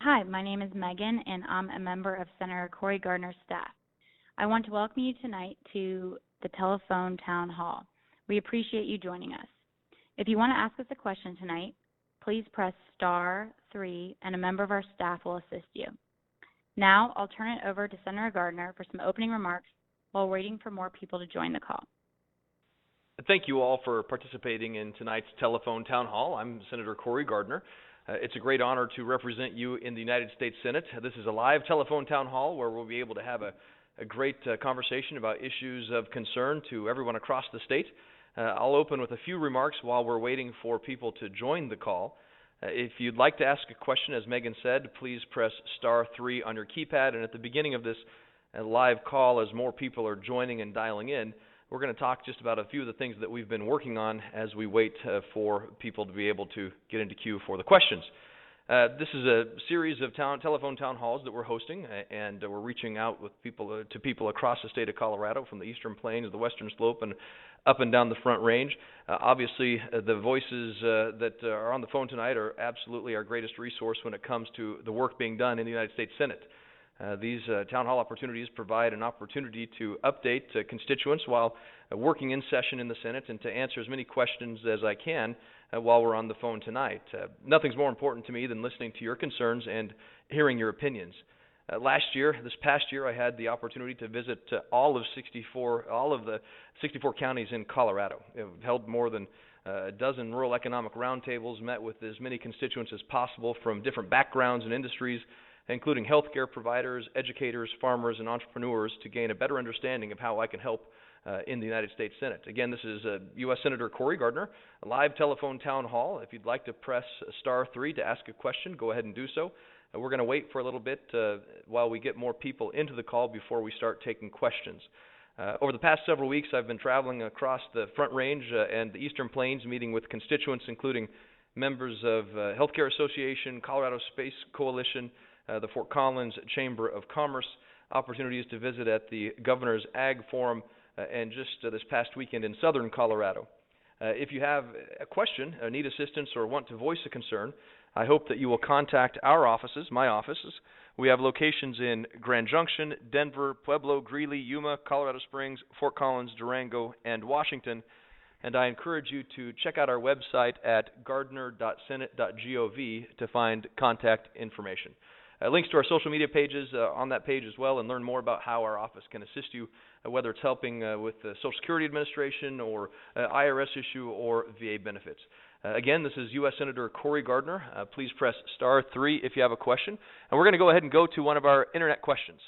Hi, my name is Megan, and I'm a member of Senator Cory Gardner's staff. I want to welcome you tonight to the Telephone Town Hall. We appreciate you joining us. If you want to ask us a question tonight, please press *3 and a member of our staff will assist you. Now I'll turn it over to Senator Gardner for some opening remarks while waiting for more people to join the call. Thank you all for participating in tonight's Telephone Town Hall. I'm Senator Cory Gardner. It's a great honor to represent you in the United States Senate. This is a live telephone town hall where we'll be able to have a great conversation about issues of concern to everyone across the state. I'll open with a few remarks while we're waiting for people to join the call. If you'd like to ask a question, as Megan said, please press *3 on your keypad. And at the beginning of this live call, as more people are joining and dialing in, we're going to talk just about a few of the things that we've been working on as we wait for people to be able to get into queue for the questions. This is a series of telephone town halls that we're hosting, and we're reaching out with people to people across the state of Colorado, from the Eastern Plains, the Western Slope, and up and down the Front Range. Obviously, the voices that are on the phone tonight are absolutely our greatest resource when it comes to the work being done in the United States Senate. These town hall opportunities provide an opportunity to update constituents while working in session in the Senate and to answer as many questions as I can while we're on the phone tonight. Nothing's more important to me than listening to your concerns and hearing your opinions. This past year, I had the opportunity to visit all of the 64 counties in Colorado. I've held more than a dozen rural economic roundtables, met with as many constituents as possible from different backgrounds and industries, including healthcare providers, educators, farmers, and entrepreneurs, to gain a better understanding of how I can help in the United States Senate. Again, this is U.S. Senator Cory Gardner, a live telephone town hall. If you'd like to press *3 to ask a question, go ahead and do so. We're going to wait for a little bit while we get more people into the call before we start taking questions. Over the past several weeks, I've been traveling across the Front Range and the Eastern Plains, meeting with constituents, including members of Healthcare Association, Colorado Space Coalition, the Fort Collins Chamber of Commerce, opportunities to visit at the Governor's Ag Forum, and just this past weekend in southern Colorado. If you have a question, need assistance, or want to voice a concern, I hope that you will contact our offices, my offices. We have locations in Grand Junction, Denver, Pueblo, Greeley, Yuma, Colorado Springs, Fort Collins, Durango, and Washington. And I encourage you to check out our website at gardner.senate.gov to find contact information. Links to our social media pages on that page as well, and learn more about how our office can assist you, whether it's helping with the Social Security Administration or IRS issue or VA benefits. Again, this is U.S. Senator Cory Gardner. Please press *3 if you have a question. And we're going to go ahead and go to one of our internet questions.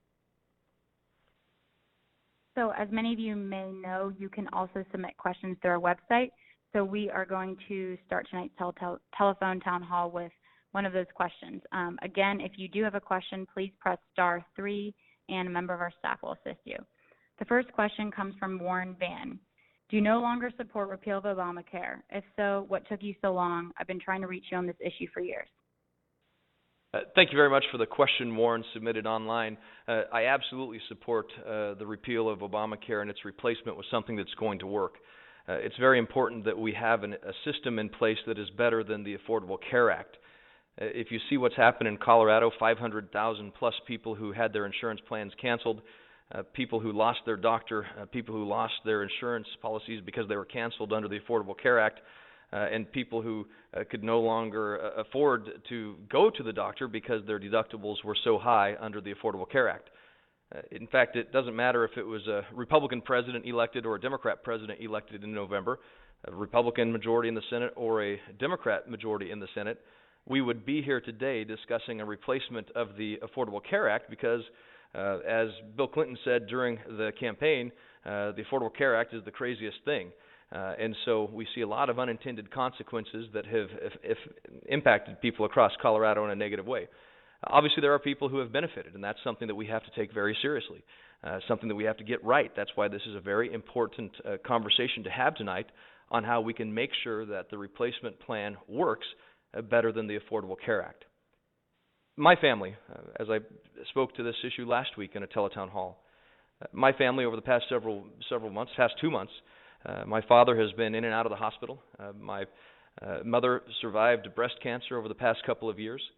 So as many of you may know, you can also submit questions through our website. So we are going to start tonight's telephone town hall with one of those questions. Again, if you do have a question, please press *3 and a member of our staff will assist you. The first question comes from Warren Van. Do you no longer support repeal of Obamacare? If so, what took you so long? I've been trying to reach you on this issue for years. Thank you very much for the question, Warren, submitted online. I absolutely support the repeal of Obamacare and its replacement with something that's going to work. It's very important that we have a system in place that is better than the Affordable Care Act. If you see what's happened in Colorado, 500,000 plus people who had their insurance plans canceled, people who lost their doctor, people who lost their insurance policies because they were canceled under the Affordable Care Act, and people who could no longer afford to go to the doctor because their deductibles were so high under the Affordable Care Act. In fact, it doesn't matter if it was a Republican president elected or a Democrat president elected in November, a Republican majority in the Senate or a Democrat majority in the Senate. We would be here today discussing a replacement of the Affordable Care Act because, as Bill Clinton said during the campaign, the Affordable Care Act is the craziest thing. And so we see a lot of unintended consequences that have impacted people across Colorado in a negative way. Obviously, there are people who have benefited, and that's something that we have to take very seriously, something that we have to get right. That's why this is a very important conversation to have tonight on how we can make sure that the replacement plan works better than the Affordable Care Act. My family, as I spoke to this issue last week in a teletown hall, my family over the past several months, past 2 months, my father has been in and out of the hospital. My mother survived breast cancer over the past couple of years.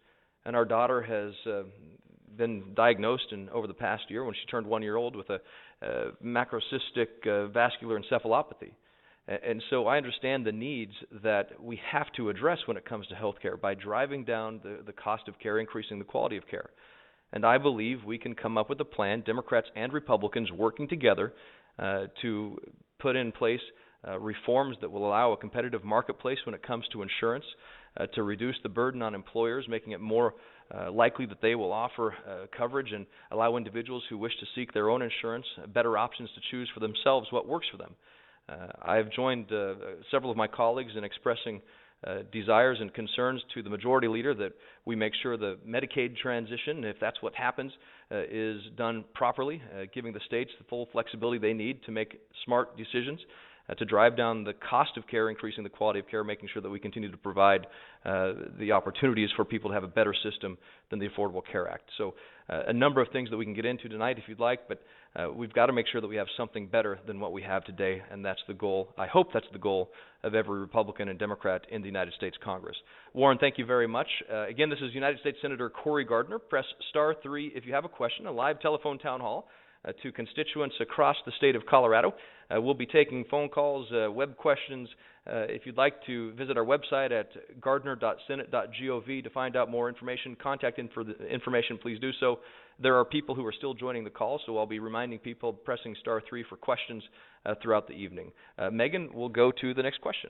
and our daughter has been diagnosed over the past year when she turned 1 year old with a macrocystic vascular encephalopathy. And so I understand the needs that we have to address when it comes to health care by driving down the cost of care, increasing the quality of care. And I believe we can come up with a plan, Democrats and Republicans working together, to put in place reforms that will allow a competitive marketplace when it comes to insurance, to reduce the burden on employers, making it more likely that they will offer coverage and allow individuals who wish to seek their own insurance better options to choose for themselves what works for them. I have joined several of my colleagues in expressing desires and concerns to the majority leader that we make sure the Medicaid transition, if that's what happens, is done properly, giving the states the full flexibility they need to make smart decisions, to drive down the cost of care, increasing the quality of care, making sure that we continue to provide the opportunities for people to have a better system than the Affordable Care Act. So a number of things that we can get into tonight if you'd like, but we've got to make sure that we have something better than what we have today, and that's the goal. I hope that's the goal of every Republican and Democrat in the United States Congress. Warren, thank you very much. Again, this is United States Senator Cory Gardner. Press *3 if you have a question, a live telephone town hall to constituents across the state of Colorado. We'll be taking phone calls, web questions. If you'd like to visit our website at gardner.senate.gov to find out more information, contact information, please do so. There are people who are still joining the call, so I'll be reminding people pressing *3 for questions throughout the evening. Megan, we'll go to the next question.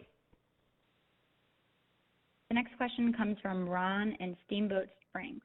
The next question comes from Ron in Steamboat Springs.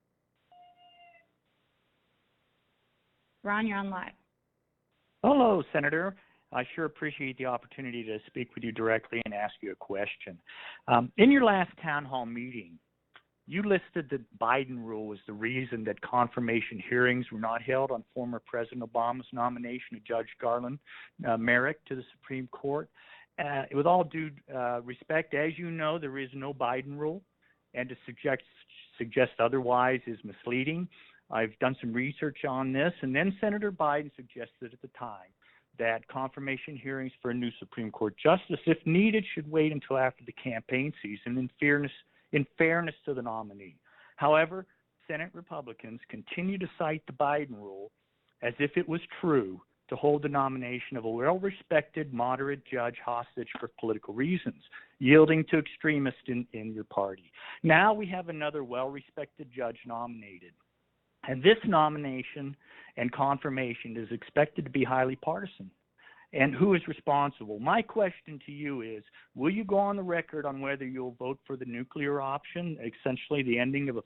Ron, you're on live. Hello, Senator. I sure appreciate the opportunity to speak with you directly and ask you a question. In your last town hall meeting, you listed the Biden rule as the reason that confirmation hearings were not held on former President Obama's nomination of Judge Garland Merrick to the Supreme Court. With all due respect, as you know, there is no Biden rule, and to suggest otherwise is misleading. I've done some research on this, and then Senator Biden suggested at the time that confirmation hearings for a new Supreme Court justice, if needed, should wait until after the campaign season in fairness to the nominee. However, Senate Republicans continue to cite the Biden rule as if it was true to hold the nomination of a well-respected moderate judge hostage for political reasons, yielding to extremists in your party. Now we have another well-respected judge nominated. And this nomination and confirmation is expected to be highly partisan. And who is responsible? My question to you is, will you go on the record on whether you'll vote for the nuclear option, essentially the ending of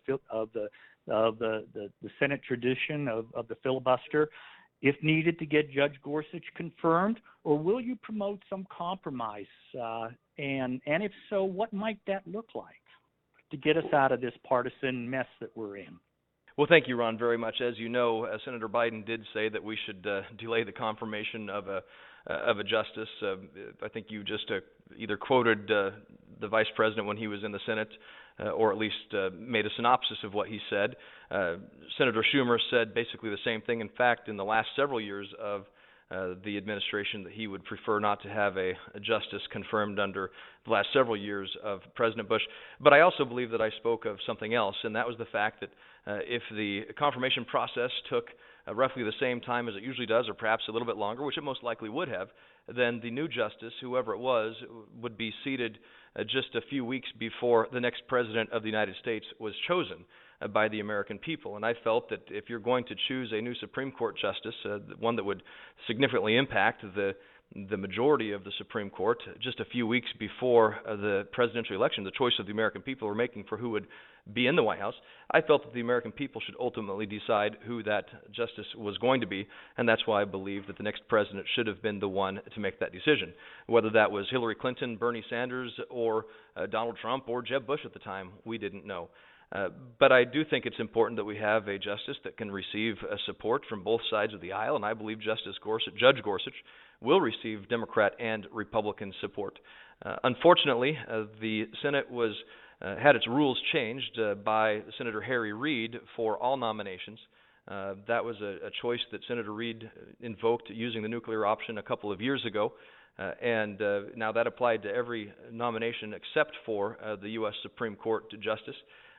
the Senate tradition of the filibuster, if needed to get Judge Gorsuch confirmed, or will you promote some compromise? And if so, what might that look like to get us out of this partisan mess that we're in? Well, thank you, Ron, very much. As you know, Senator Biden did say that we should delay the confirmation of a justice. I think you just either quoted the Vice President when he was in the Senate, or at least made a synopsis of what he said. Senator Schumer said basically the same thing. In fact, in the last several years of the administration, that he would prefer not to have a justice confirmed under the last several years of President Bush. But I also believe that I spoke of something else, and that was the fact that if the confirmation process took roughly the same time as it usually does, or perhaps a little bit longer, which it most likely would have, then the new justice, whoever it was, would be seated just a few weeks before the next president of the United States was chosen by the American people. And I felt that if you're going to choose a new Supreme Court justice, one that would significantly impact the majority of the Supreme Court, just a few weeks before the presidential election, the choice of the American people were making for who would be in the White House, I felt that the American people should ultimately decide who that justice was going to be, and that's why I believe that the next president should have been the one to make that decision. Whether that was Hillary Clinton, Bernie Sanders, or Donald Trump, or Jeb Bush at the time, we didn't know. But I do think it's important that we have a justice that can receive support from both sides of the aisle, and I believe Judge Gorsuch will receive Democrat and Republican support. Unfortunately, the Senate had its rules changed by Senator Harry Reid for all nominations. That was a choice that Senator Reid invoked using the nuclear option a couple of years ago, and now that applied to every nomination except for the U.S. Supreme Court justice.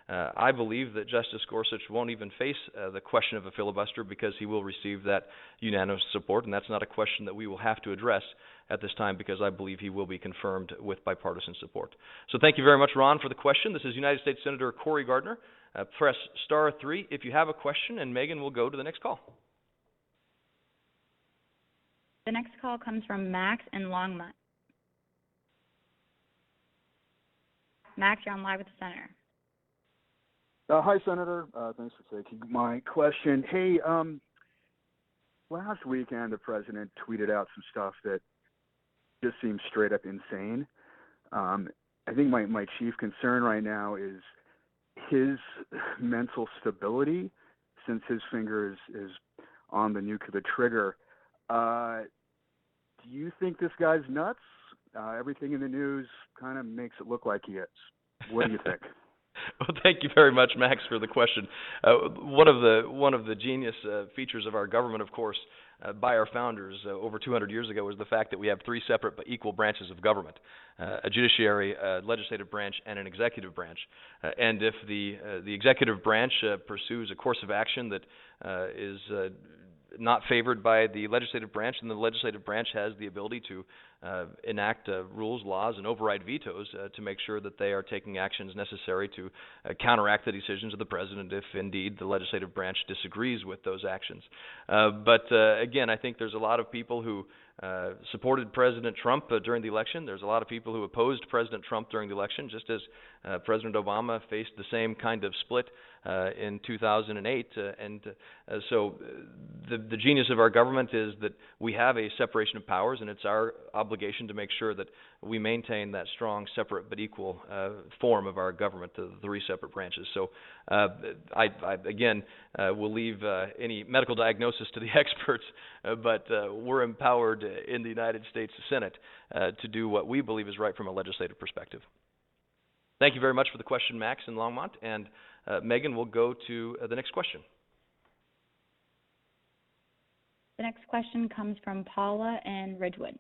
I believe that Justice Gorsuch won't even face the question of a filibuster because he will receive that unanimous support, and that's not a question that we will have to address at this time because I believe he will be confirmed with bipartisan support. So thank you very much, Ron, for the question. This is United States Senator Cory Gardner. Press star 3 if you have a question, and Megan will go to the next call. The next call comes from Max in Longmont. Max, you're on live with the Senator. Hi, Senator. Thanks for taking my question. Hey, last weekend the president tweeted out some stuff that just seems straight up insane. I think my chief concern right now is his mental stability since his finger is on the nuclear trigger. Do you think this guy's nuts? Everything in the news kind of makes it look like he is. What do you think? Well, thank you very much, Max, for the question. One of the genius features of our government, of course, by our founders over 200 years ago, was the fact that we have 3 separate but equal branches of government: a judiciary, a legislative branch, and an executive branch. And if the executive branch pursues a course of action that is not favored by the legislative branch, and the legislative branch has the ability to enact rules, laws, and override vetoes to make sure that they are taking actions necessary to counteract the decisions of the president if indeed the legislative branch disagrees with those actions. But again, I think there's a lot of people who supported President Trump during the election. There's a lot of people who opposed President Trump during the election, just as President Obama faced the same kind of split in 2008. So the genius of our government is that we have a separation of powers, and it's our obligation to make sure that we maintain that strong, separate but equal form of our government, the 3 separate branches. So I again will leave any medical diagnosis to the experts, but we're empowered in the United States Senate to do what we believe is right from a legislative perspective. Thank you very much for the question, Max in Longmont, and Megan will go to the next question. The next question comes from Paula in Ridgewood.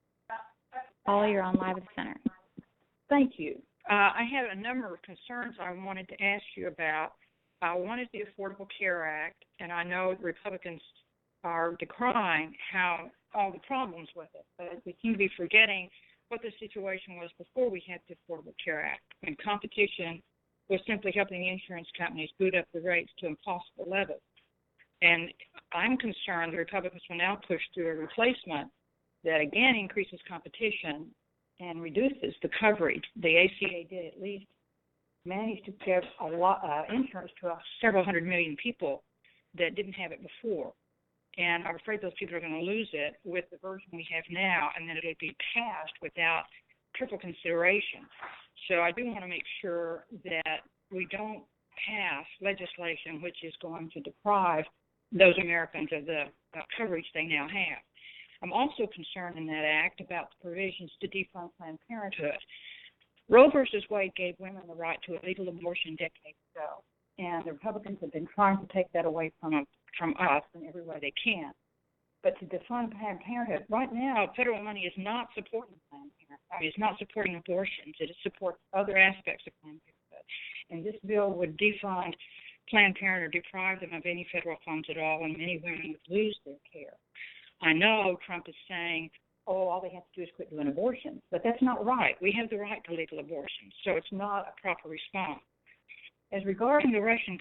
Paula, you're on live with the Senator. Thank you. I have a number of concerns I wanted to ask you about. One is the Affordable Care Act, and I know the Republicans are decrying all the problems with it, but we seem to be forgetting what the situation was before we had the Affordable Care Act, when competition was simply helping the insurance companies boot up the rates to impossible levels. And I'm concerned the Republicans will now push through a replacement that again increases competition and reduces the coverage. The ACA did at least manage to give a lot insurance to several hundred million people that didn't have it before. And I'm afraid those people are going to lose it with the version we have now, and then it'll be passed without triple consideration. So I do want to make sure that we don't pass legislation which is going to deprive those Americans of the coverage they now have. I'm also concerned in that act about the provisions to defund Planned Parenthood. Roe versus Wade gave women the right to a legal abortion decades ago, and the Republicans have been trying to take that away from us in every way they can. But to defund Planned Parenthood, right now, federal money is not supporting Planned Parenthood. I mean, it's not supporting abortions. It supports other aspects of Planned Parenthood. And this bill would defund Planned Parenthood, deprive them of any federal funds at all, and many women would lose their care. I know Trump is saying, all they have to do is quit doing abortions. But that's not right. We have the right to legal abortion, so it's not a proper response. As regarding the Russian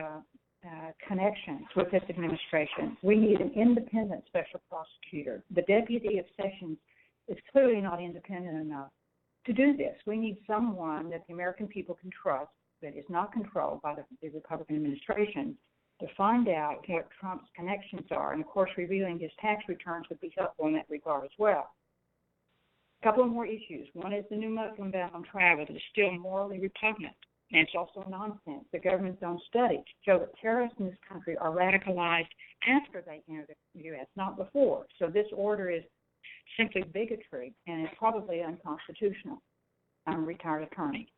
connections with this administration, we need an independent special prosecutor. The deputy of Sessions is clearly not independent enough to do this. We need someone that the American people can trust, that is not controlled by the Republican administration, to find out what Trump's connections are. And, of course, revealing his tax returns would be helpful in that regard as well. A couple of more issues. One is the new Muslim ban on travel that is still morally repugnant. And it's also nonsense. The government's own studies show that terrorists in this country are radicalized after they enter the U.S., not before. So this order is simply bigotry and is probably unconstitutional. I'm a retired attorney.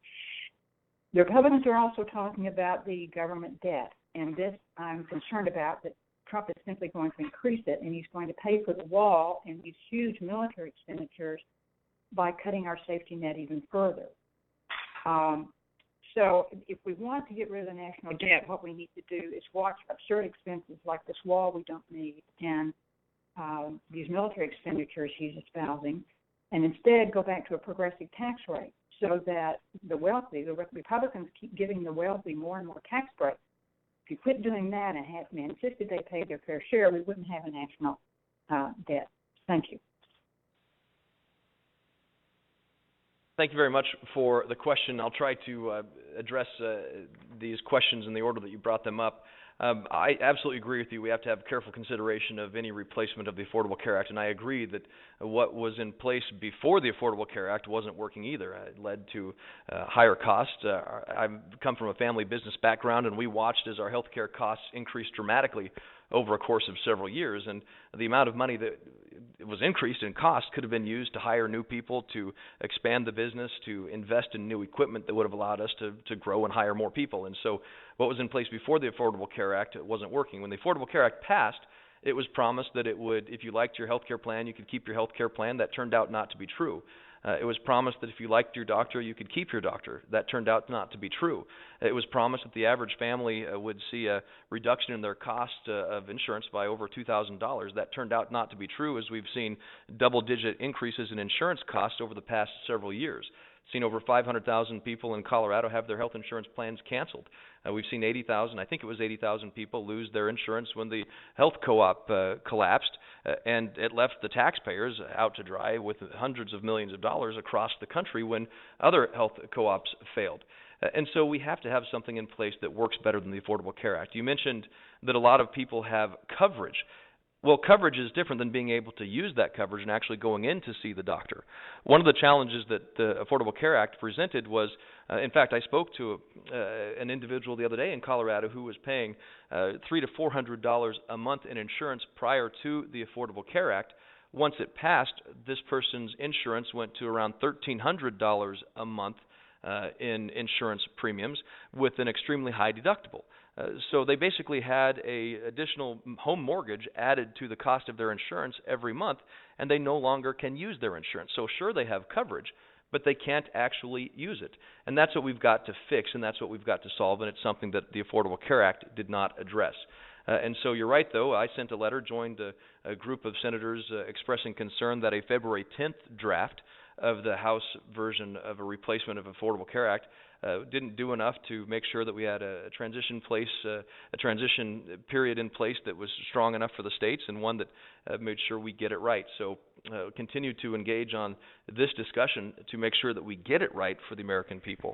The Republicans are also talking about the government debt, and this I'm concerned about, that Trump is simply going to increase it, and he's going to pay for the wall and these huge military expenditures by cutting our safety net even further. So if we want to get rid of the national debt, what we need to do is watch absurd expenses like this wall we don't need and these military expenditures he's espousing, and instead go back to a progressive tax rate so that the Republicans keep giving the wealthy more and more tax breaks. If you quit doing that and insisted they pay their fair share, we wouldn't have a national debt. Thank you. Thank you very much for the question. I'll try to address these questions in the order that you brought them up. I absolutely agree with you. We have to have careful consideration of any replacement of the Affordable Care Act, and I agree that what was in place before the Affordable Care Act wasn't working either. It led to higher costs. I've come from a family business background, and we watched as our health care costs increased dramatically over a course of several years, and the amount of money that was increased in cost could have been used to hire new people, to expand the business, to invest in new equipment that would have allowed us to grow and hire more people. And so what was in place before the Affordable Care Act wasn't working. When the Affordable Care Act passed, it was promised that it would, if you liked your health care plan, you could keep your health care plan. That turned out not to be true. It was promised that if you liked your doctor, you could keep your doctor. That turned out not to be true. It was promised that the average family would see a reduction in their cost of insurance by over $2,000. That turned out not to be true, as we've seen double-digit increases in insurance costs over the past several years. Seen over 500,000 people in Colorado have their health insurance plans canceled. We've seen 80,000, I think it was 80,000 people lose their insurance when the health co-op collapsed, and it left the taxpayers out to dry with hundreds of millions of dollars across the country when other health co-ops failed. And so we have to have something in place that works better than the Affordable Care Act. You mentioned that a lot of people have coverage. Well, coverage is different than being able to use that coverage and actually going in to see the doctor. One of the challenges that the Affordable Care Act presented was, in fact, I spoke to an individual the other day in Colorado who was paying $300 to $400 a month in insurance prior to the Affordable Care Act. Once it passed, this person's insurance went to around $1,300 a month in insurance premiums with an extremely high deductible. So they basically had a additional home mortgage added to the cost of their insurance every month, and they no longer can use their insurance. So sure, they have coverage, but they can't actually use it. And that's what we've got to fix, and that's what we've got to solve, and it's something that the Affordable Care Act did not address. And so you're right, though. I sent a letter, joined a group of senators expressing concern that a February 10th draft of the House version of a replacement of Affordable Care Act didn't do enough to make sure that we had a transition period in place that was strong enough for the states, and one that made sure we get it right. So continue to engage on this discussion to make sure that we get it right for the American people.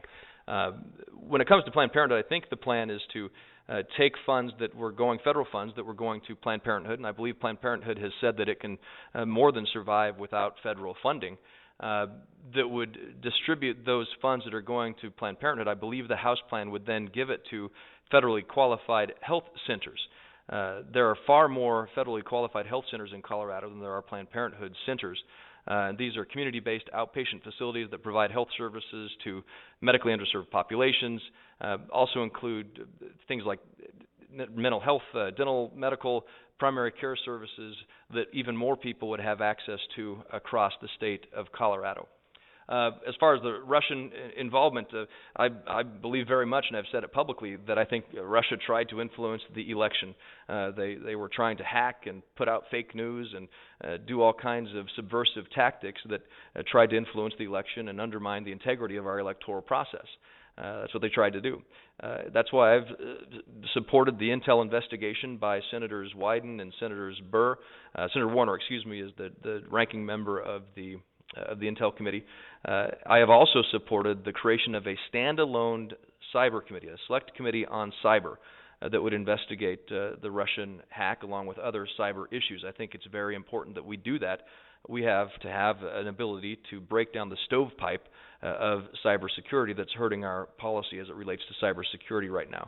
When it comes to Planned Parenthood, I think the plan is to take funds that were going, federal funds that were going to Planned Parenthood, and I believe Planned Parenthood has said that it can more than survive without federal funding. That would distribute those funds that are going to Planned Parenthood. I believe the House plan would then give it to federally qualified health centers. There are far more federally qualified health centers in Colorado than there are Planned Parenthood centers. These are community-based outpatient facilities that provide health services to medically underserved populations, also include things like mental health, dental, medical, primary care services that even more people would have access to across the state of Colorado. As far as the Russian involvement, I believe very much, and I've said it publicly, that I think Russia tried to influence the election. They were trying to hack and put out fake news and do all kinds of subversive tactics that tried to influence the election and undermine the integrity of our electoral process. That's what they tried to do. That's why I've supported the intel investigation by Senators Wyden and Senators Burr. Senator Warner, is the ranking member of the Intel Committee. I have also supported the creation of a standalone cyber committee, a select committee on cyber that would investigate the Russian hack along with other cyber issues. I think it's very important that we do that. We have to have an ability to break down the stovepipe of cybersecurity that's hurting our policy as it relates to cybersecurity right now.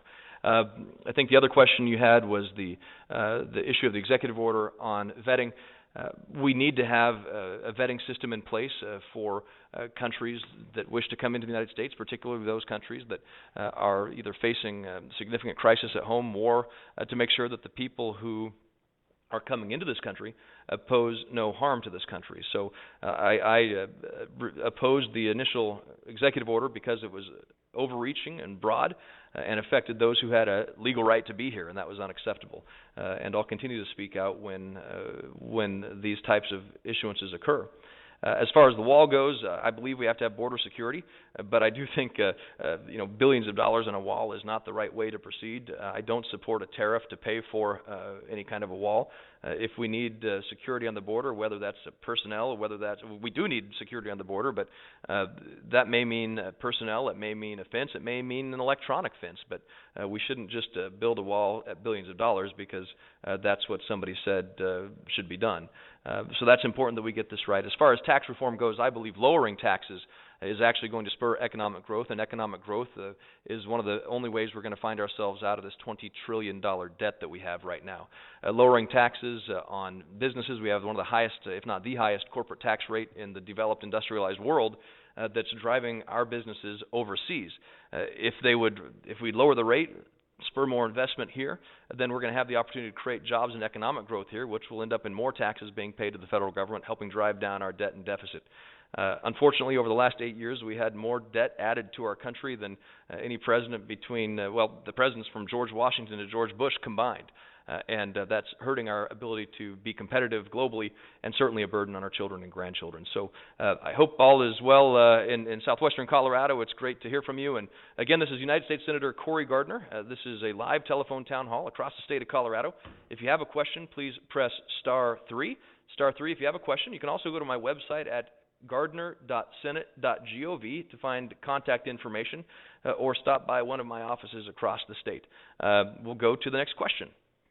I think the other question you had was the issue of the executive order on vetting. We need to have a vetting system in place for countries that wish to come into the United States, particularly those countries that are either facing significant crisis at home, war, to make sure that the people who are coming into this country pose no harm to this country. So I opposed the initial executive order because it was overreaching and broad and affected those who had a legal right to be here, and that was unacceptable. And I'll continue to speak out when these types of issuances occur. As far as the wall goes, I believe we have to have border security, but I do think billions of dollars on a wall is not the right way to proceed. I don't support a tariff to pay for any kind of a wall. If we need security on the border, whether that's personnel or whether that's we do need security on the border, but that may mean personnel, it may mean a fence, it may mean an electronic fence, but we shouldn't just build a wall at billions of dollars because that's what somebody said should be done. So that's important that we get this right. As far as tax reform goes, I believe lowering taxes is actually going to spur economic growth, and economic growth is one of the only ways we're going to find ourselves out of this $20 trillion debt that we have right now. Lowering taxes on businesses, we have one of the highest, if not the highest, corporate tax rate in the developed industrialized world that's driving our businesses overseas. If we lower the rate, spur more investment here, then we're going to have the opportunity to create jobs and economic growth here, which will end up in more taxes being paid to the federal government, helping drive down our debt and deficit. Unfortunately, over the last 8 years, we had more debt added to our country than any president between, the presidents from George Washington to George Bush combined. And that's hurting our ability to be competitive globally and certainly a burden on our children and grandchildren. So I hope all is well in southwestern Colorado. It's great to hear from you. And again, this is United States Senator Cory Gardner. This is a live telephone town hall across the state of Colorado. If you have a question, please press *3. *3 if you have a question. You can also go to my website at gardner.senate.gov to find contact information or stop by one of my offices across the state. We'll go to the next question.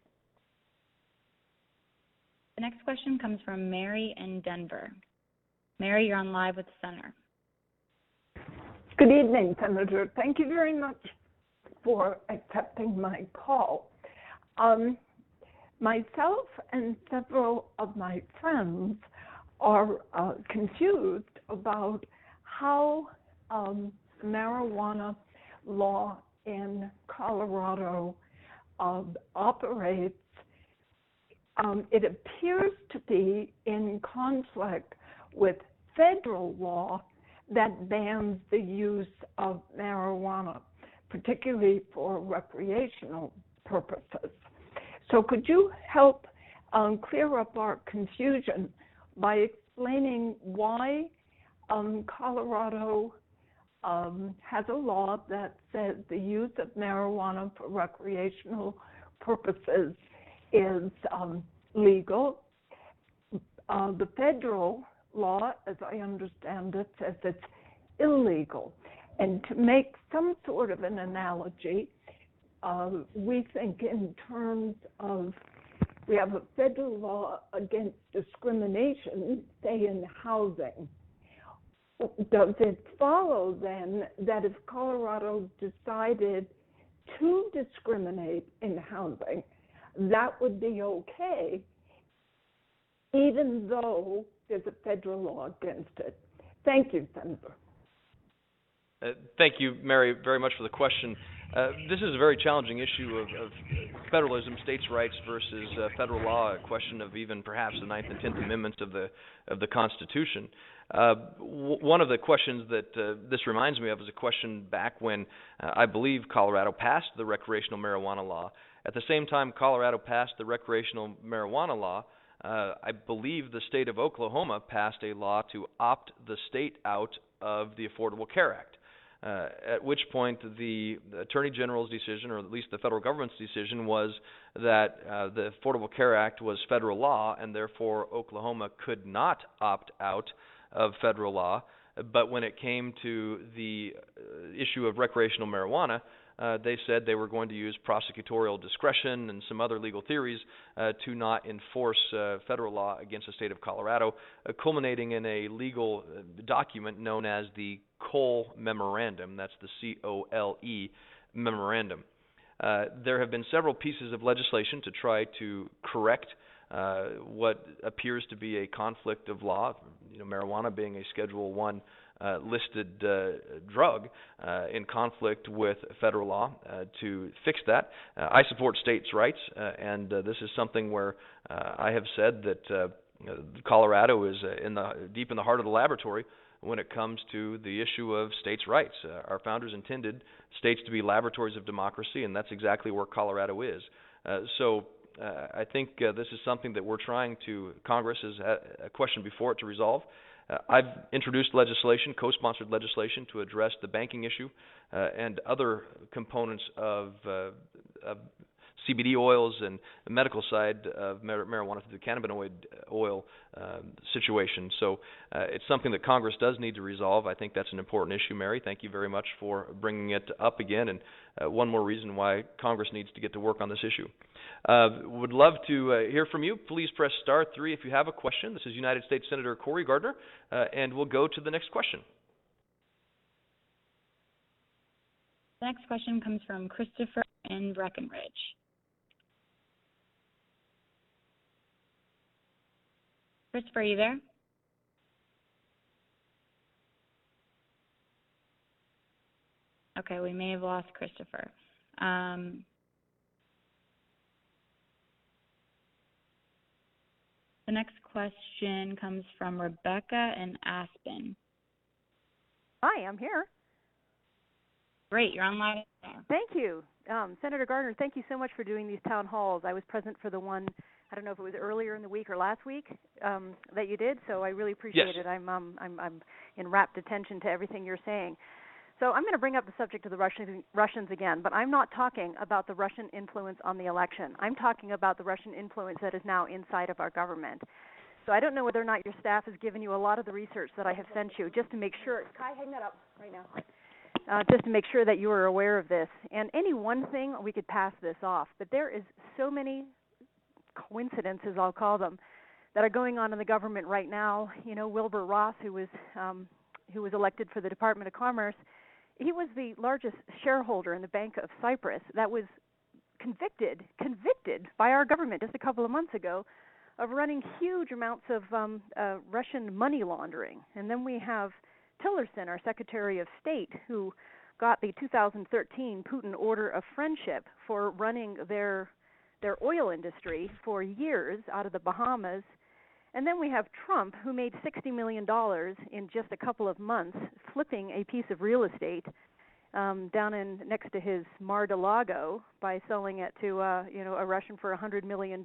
The next question comes from Mary in Denver. Mary, you're on live with the Senator. Good evening, Senator. Thank you very much for accepting my call. Myself and several of my friends are confused about how marijuana law in Colorado operates. It appears to be in conflict with federal law that bans the use of marijuana, particularly for recreational purposes. So could you help clear up our confusion by explaining why Colorado has a law that says the use of marijuana for recreational purposes is legal. The federal law, as I understand it, says it's illegal. And to make some sort of an analogy, we think in terms of, we have a federal law against discrimination, say in housing. Does it follow then that if Colorado decided to discriminate in housing, that would be okay, even though there's a federal law against it? Thank you, Senator. Thank you, Mary, very much for the question. This is a very challenging issue of federalism, states' rights versus federal law, a question of even perhaps the 9th and 10th Amendments of the Constitution. One of the questions that this reminds me of is a question back when I believe Colorado passed the recreational marijuana law. At the same time Colorado passed the recreational marijuana law, I believe the state of Oklahoma passed a law to opt the state out of the Affordable Care Act. At which point the Attorney General's decision, or at least the federal government's decision, was that the Affordable Care Act was federal law, and therefore Oklahoma could not opt out of federal law. But when it came to the issue of recreational marijuana, they said they were going to use prosecutorial discretion and some other legal theories to not enforce federal law against the state of Colorado, culminating in a legal document known as the Cole Memorandum. That's the C-O-L-E Memorandum. There have been several pieces of legislation to try to correct what appears to be a conflict of law, marijuana being a Schedule I listed drug in conflict with federal law. To fix that, I support states' rights, and this is something where I have said that Colorado is deep in the heart of the laboratory when it comes to the issue of states' rights. Our founders intended states to be laboratories of democracy, and that's exactly where Colorado is. I think this is something that we're trying to, Congress has a question before it to resolve. I've introduced legislation, co-sponsored legislation, to address the banking issue and other components of CBD oils and the medical side of marijuana through the cannabinoid oil situation. So it's something that Congress does need to resolve. I think that's an important issue, Mary. Thank you very much for bringing it up again, and one more reason why Congress needs to get to work on this issue. Would love to hear from you. Please press star 3 if you have a question. This is United States Senator Cory Gardner, and we'll go to the next question. The next question comes from Christopher in Breckenridge. Christopher, are you there? Okay, we may have lost Christopher. The next question comes from Rebecca in Aspen. Hi, I'm here. Great, you're on live now. Thank you. Senator Gardner, thank you so much for doing these town halls. I was present for the one, I don't know if it was earlier in the week or last week that you did, so I really appreciate it. I'm in rapt attention to everything you're saying. So I'm going to bring up the subject of the Russians again, but I'm not talking about the Russian influence on the election. I'm talking about the Russian influence that is now inside of our government. So I don't know whether or not your staff has given you a lot of the research that I have sent you, just to make sure. Kai, hang that up right now. Just to make sure that you are aware of this. And any one thing, we could pass this off, but there is so many coincidences, I'll call them, that are going on in the government right now. You know, Wilbur Ross, who was elected for the Department of Commerce, he was the largest shareholder in the Bank of Cyprus that was convicted by our government just a couple of months ago of running huge amounts of Russian money laundering. And then we have Tillerson, our Secretary of State, who got the 2013 Putin Order of Friendship for running their oil industry for years out of the Bahamas. And then we have Trump, who made $60 million in just a couple of months flipping a piece of real estate down next to his Mar-a-Lago by selling it to a Russian for $100 million.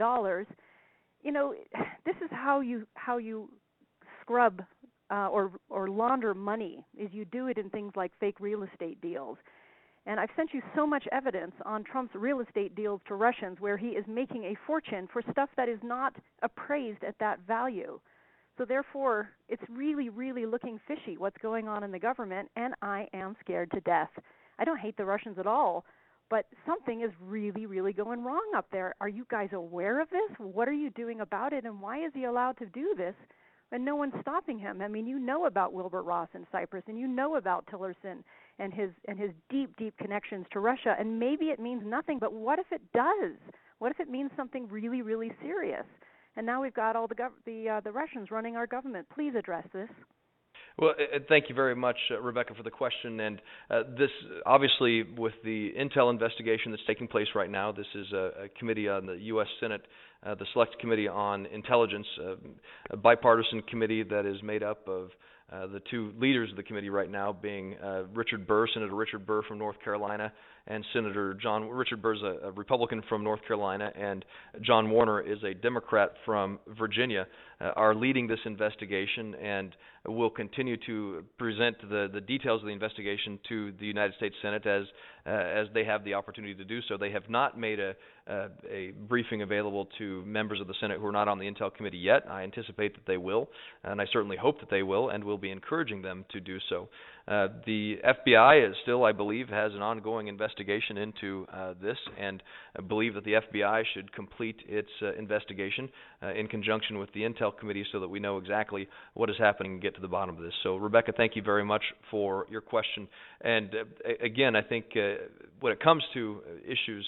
You know, this is how you scrub or launder money, is you do it in things like fake real estate deals. And I've sent you so much evidence on Trump's real estate deals to Russians where he is making a fortune for stuff that is not appraised at that value. So therefore, it's really, really looking fishy what's going on in the government, and I am scared to death. I don't hate the Russians at all, but something is really, really going wrong up there. Are you guys aware of this? What are you doing about it, and why is he allowed to do this? And no one's stopping him. I mean, you know about Wilbur Ross in Cyprus, and you know about Tillerson and his deep, deep connections to Russia. And maybe it means nothing, but what if it does? What if it means something really, really serious? And now we've got all the Russians running our government. Please address this. Well, thank you very much, Rebecca, for the question. And this, obviously, with the Intel investigation that's taking place right now, this is a committee on the U.S. Senate, the Select Committee on Intelligence, a bipartisan committee that is made up of the two leaders of the committee right now being Senator Richard Burr from North Carolina, and Richard Burr's a Republican from North Carolina, and John Warner is a Democrat from Virginia, are leading this investigation and will continue to present the details of the investigation to the United States Senate as they have the opportunity to do so. They have not made a briefing available to members of the Senate who are not on the Intel Committee yet. I anticipate that they will, and I certainly hope that they will, and we'll be encouraging them to do so. The FBI is still, I believe, has an ongoing investigation into this, and I believe that the FBI should complete its investigation in conjunction with the Intel Committee so that we know exactly what is happening and get to the bottom of this. So, Rebecca, thank you very much for your question. And again, I think when it comes to issues,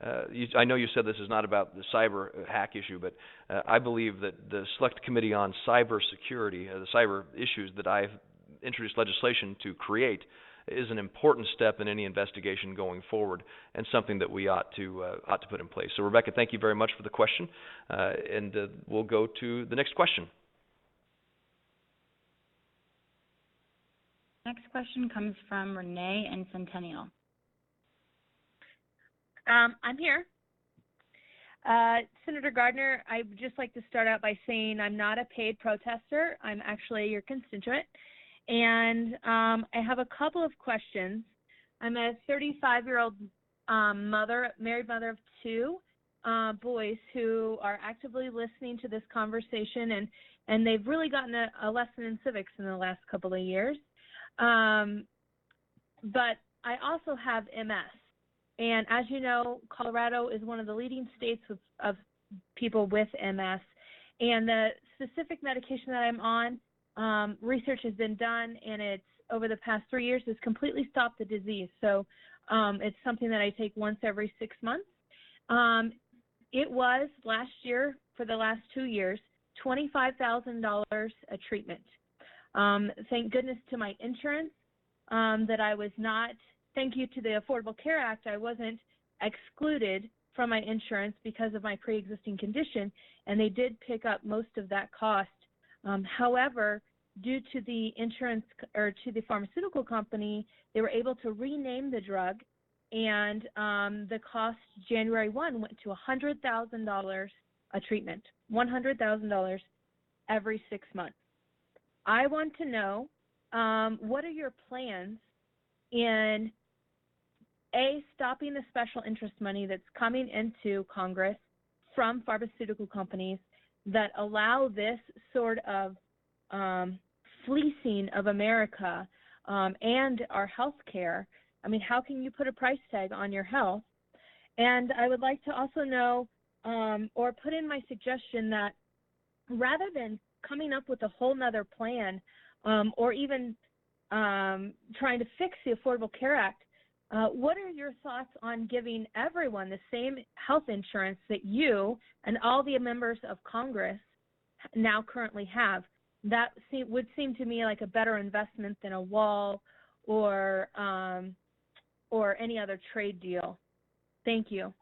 I know you said this is not about the cyber hack issue, but I believe that the Select Committee on Cyber Security, the cyber issues that I've introduced legislation to create, is an important step in any investigation going forward, and something that we ought to put in place. So, Rebecca, thank you very much for the question, and we'll go to the next question. Next question comes from Renee in Centennial. I'm here. Senator Gardner, I'd just like to start out by saying I'm not a paid protester. I'm actually your constituent. And I have a couple of questions. I'm a 35-year-old married mother of two boys who are actively listening to this conversation, and they've really gotten a lesson in civics in the last couple of years. But I also have MS. And as you know, Colorado is one of the leading states of people with MS. And the specific medication that I'm on, research has been done, and it's over the past 3 years has completely stopped the disease. So it's something that I take once every 6 months. It was last year, for the last 2 years, $25,000 a treatment. Thank goodness to my insurance that I was not, thank you to the Affordable Care Act, I wasn't excluded from my insurance because of my pre-existing condition, and they did pick up most of that cost. However, due to the insurance or to the pharmaceutical company, they were able to rename the drug, and the cost January 1 went to $100,000 a treatment, $100,000 every 6 months. I want to know what are your plans in stopping the special interest money that's coming into Congress from pharmaceutical companies that allow this sort of fleecing of America and our health care. I mean, how can you put a price tag on your health? And I would like to also know or put in my suggestion that rather than coming up with a whole nother plan or even trying to fix the Affordable Care Act, what are your thoughts on giving everyone the same health insurance that you and all the members of Congress now currently have? That would seem to me like a better investment than a wall or any other trade deal. Thank you.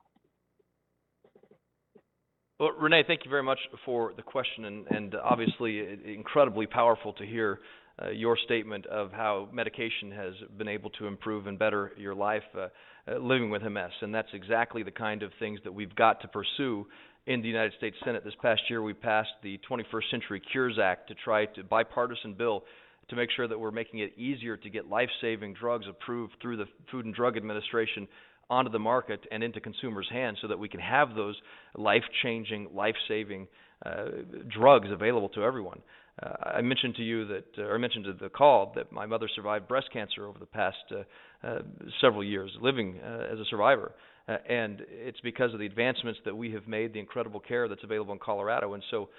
Well, Renee, thank you very much for the question, and obviously incredibly powerful to hear your statement of how medication has been able to improve and better your life living with MS. And that's exactly the kind of things that we've got to pursue in the United States Senate. This past year, we passed the 21st Century Cures Act to try to bipartisan bill to make sure that we're making it easier to get life-saving drugs approved through the Food and Drug Administration onto the market and into consumers' hands so that we can have those life-changing, life-saving drugs available to everyone. I mentioned to you that, or I mentioned to the call that my mother survived breast cancer over the past several years, living as a survivor. And it's because of the advancements that we have made, the incredible care that's available in Colorado. And so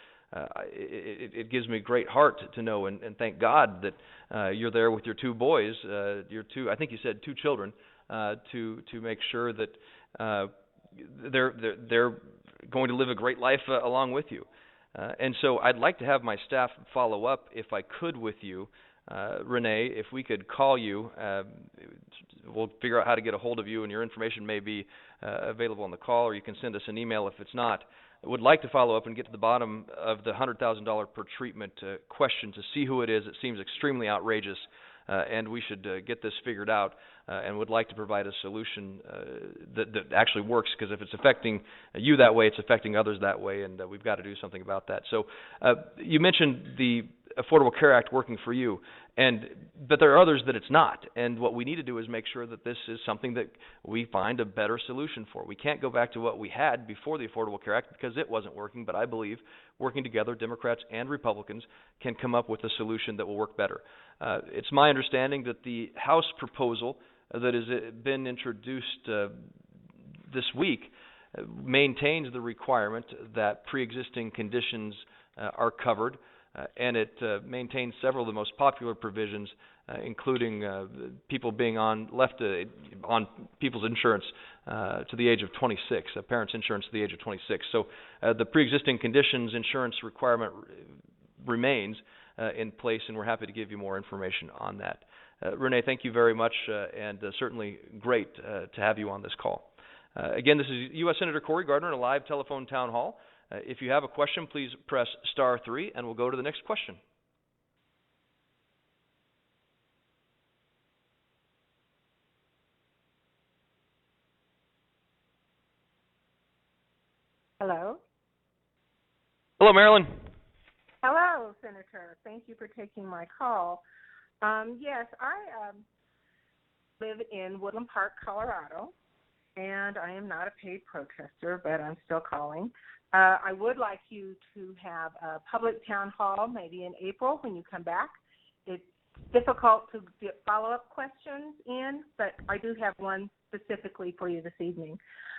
it gives me great heart to know and thank God that you're there with your two boys, I think you said two children, to make sure that they're going to live a great life along with you. And so I'd like to have my staff follow up, if I could, with you. Renee, if we could call you, we'll figure out how to get a hold of you, and your information may be available on the call, or you can send us an email if it's not. I would like to follow up and get to the bottom of the $100,000 per treatment question to see who it is. It seems extremely outrageous, and we should get this figured out, and would like to provide a solution that actually works, because if it's affecting you that way, it's affecting others that way, and we've got to do something about that. So you mentioned the Affordable Care Act working for you, but there are others that it's not, and what we need to do is make sure that this is something that we find a better solution for. We can't go back to what we had before the Affordable Care Act because it wasn't working, but I believe working together, Democrats and Republicans can come up with a solution that will work better. It's my understanding that the House proposal that has been introduced this week maintains the requirement that pre-existing conditions are covered, and it maintains several of the most popular provisions, including people being on people's insurance to the age of 26, parents' insurance to the age of 26. So the pre-existing conditions insurance requirement remains in place, and we're happy to give you more information on that. Renee, thank you very much, and certainly great to have you on this call. Again, this is U.S. Senator Cory Gardner in a live telephone town hall. If you have a question, please press *3, and we'll go to the next question. Hello? Hello, Marilyn. Hello, Senator. Thank you for taking my call. Yes, I live in Woodland Park, Colorado, and I am not a paid protester, but I'm still calling. I would like you to have a public town hall maybe in April when you come back. It's difficult to get follow-up questions in, but I do have one specifically for you this evening.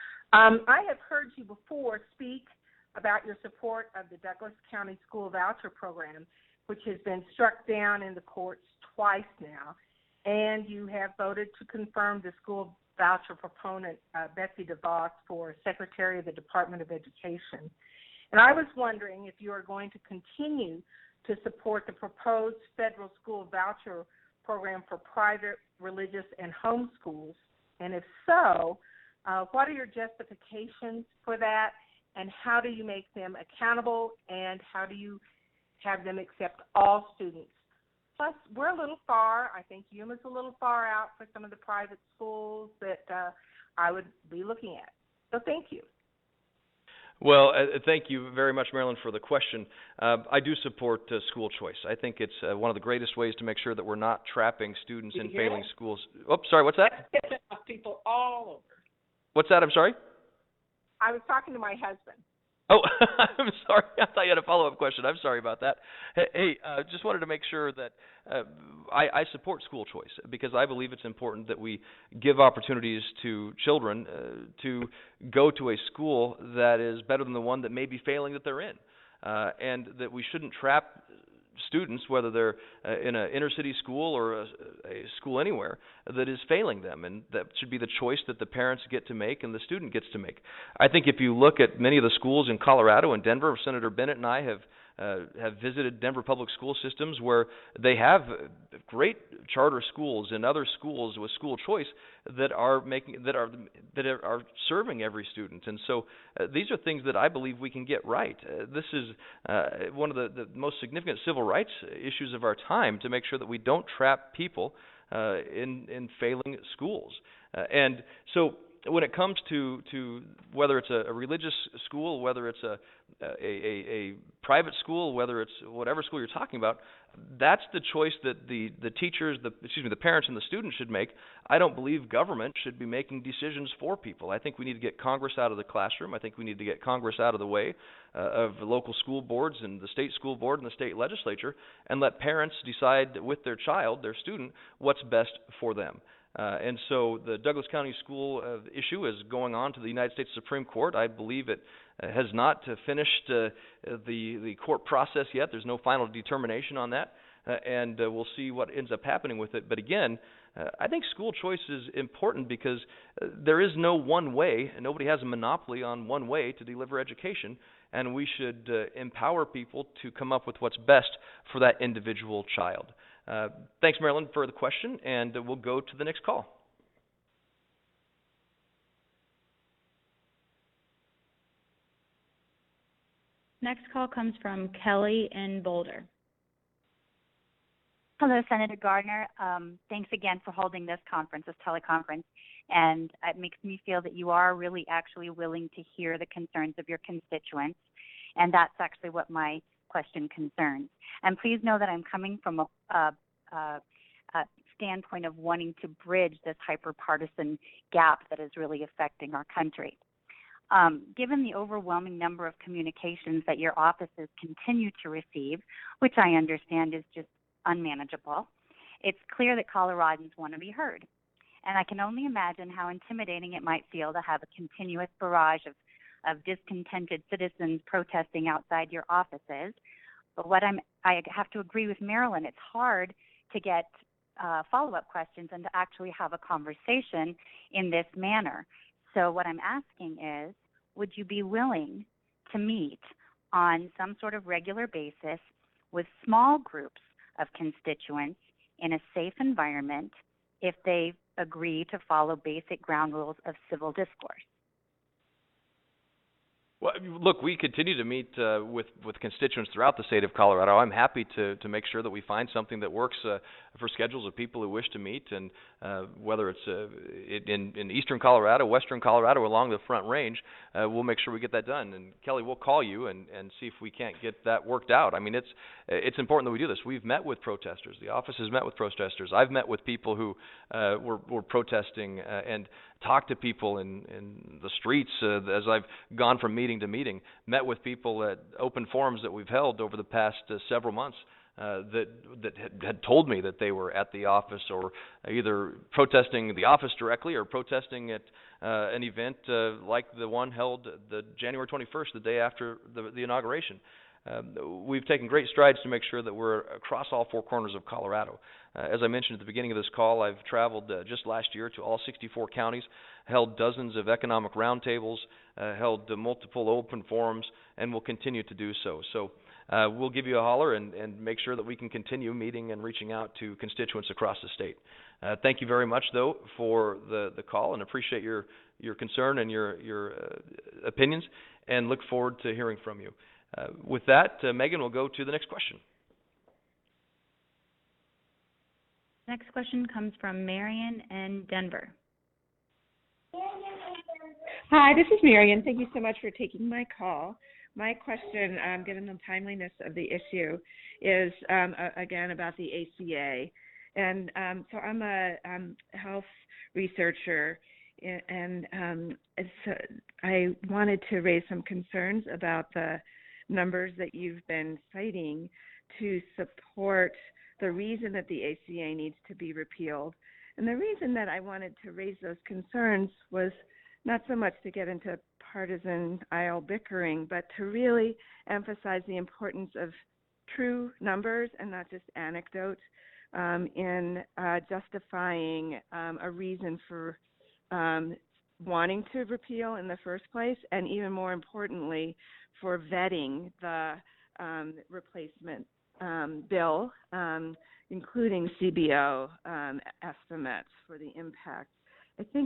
I have heard you before speak about your support of the Douglas County School Voucher Program, which has been struck down in the courts twice now, and you have voted to confirm the school voucher proponent, Betsy DeVos, for Secretary of the Department of Education. And I was wondering if you are going to continue to support the proposed federal school voucher program for private, religious, and home schools, and if so, what are your justifications for that, and how do you make them accountable, and how do you have them accept all students? Plus, we're a little far. I think Yuma's a little far out for some of the private schools that I would be looking at. So thank you. Well, thank you very much, Marilyn, for the question. I do support school choice. I think it's one of the greatest ways to make sure that we're not trapping students in failing schools. Oh, sorry, what's that? People all over. What's that? I'm sorry? I was talking to my husband. Oh, I'm sorry. I thought you had a follow-up question. I'm sorry about that. Hey, just wanted to make sure that I support school choice because I believe it's important that we give opportunities to children to go to a school that is better than the one that may be failing that they're in, and that we shouldn't trap students, whether they're in an inner-city school or a school anywhere, that is failing them, and that should be the choice that the parents get to make and the student gets to make. I think if you look at many of the schools in Colorado and Denver, Senator Bennett and I have visited Denver public school systems where they have great charter schools and other schools with school choice that are serving every student. And so these are things that I believe we can get right. This is one of the most significant civil rights issues of our time, to make sure that we don't trap people in failing schools. And so when it comes to whether it's a religious school, whether it's a private school, whether it's whatever school you're talking about, that's the choice that the teachers, the parents and the students should make. I don't believe government should be making decisions for people. I think we need to get Congress out of the classroom. I think we need to get Congress out of the way of the local school boards and the state school board and the state legislature, and let parents decide with their child, their student, what's best for them. And so the Douglas County School issue is going on to the United States Supreme Court. I believe it has not finished the court process yet. There's no final determination on that, and we'll see what ends up happening with it. But again, I think school choice is important because there is no one way, and nobody has a monopoly on one way to deliver education, and we should empower people to come up with what's best for that individual child. Thanks, Marilyn, for the question, and we'll go to the next call. Next call comes from Kelly in Boulder. Hello, Senator Gardner. Thanks again for holding this conference, this teleconference. And it makes me feel that you are really actually willing to hear the concerns of your constituents. And that's actually what my question concerns. And please know that I'm coming from a standpoint of wanting to bridge this hyper-partisan gap that is really affecting our country. Given the overwhelming number of communications that your offices continue to receive, which I understand is just unmanageable, it's clear that Coloradans want to be heard. And I can only imagine how intimidating it might feel to have a continuous barrage of discontented citizens protesting outside your offices. But I have to agree with Marilyn, it's hard to get follow-up questions and to actually have a conversation in this manner. So what I'm asking is, would you be willing to meet on some sort of regular basis with small groups of constituents in a safe environment if they agree to follow basic ground rules of civil discourse? Well, look, we continue to meet with constituents throughout the state of Colorado. I'm happy to make sure that we find something that works for schedules of people who wish to meet, and whether it's in eastern Colorado, western Colorado, along the Front Range, we'll make sure we get that done. And Kelly, we'll call you and see if we can't get that worked out. I mean, it's important that we do this. We've met with protesters. The office has met with protesters. I've met with people who were protesting and talked to people in the streets as I've gone from meeting to meeting, met with people at open forums that we've held over the past several months that had told me that they were at the office or either protesting the office directly or protesting at an event like the one held the January 21st, the day after the inauguration. We've taken great strides to make sure that we're across all four corners of Colorado. As I mentioned at the beginning of this call, I've traveled just last year to all 64 counties, held dozens of economic roundtables, held multiple open forums, and will continue to do so. So we'll give you a holler and make sure that we can continue meeting and reaching out to constituents across the state. Thank you very much, though, for the call, and appreciate your concern and your opinions, and look forward to hearing from you. With that, Megan, we'll go to the next question. Next question comes from Marion in Denver. Hi, this is Marion. Thank you so much for taking my call. My question, given the timeliness of the issue, is again about the ACA. And so I'm a health researcher, and so I wanted to raise some concerns about the numbers that you've been citing to support the reason that the ACA needs to be repealed. And the reason that I wanted to raise those concerns was not so much to get into partisan aisle bickering, but to really emphasize the importance of true numbers and not just anecdotes in justifying a reason for wanting to repeal in the first place, and even more importantly, for vetting the replacement bill, including CBO estimates for the impact. I think